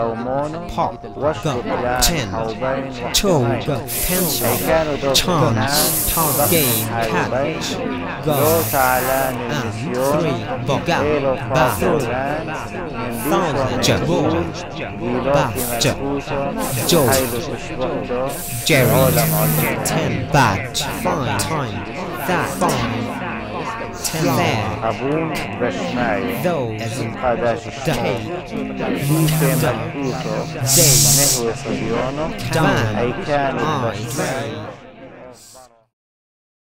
pop, gun, tin, toad, pencil, chance, game, cat, god, and three, bogam, bath, thousand, jabor, bath, joe, jerry, 10, bat, 5, time, that, 5, 10 there, those, day, day, van, eyes,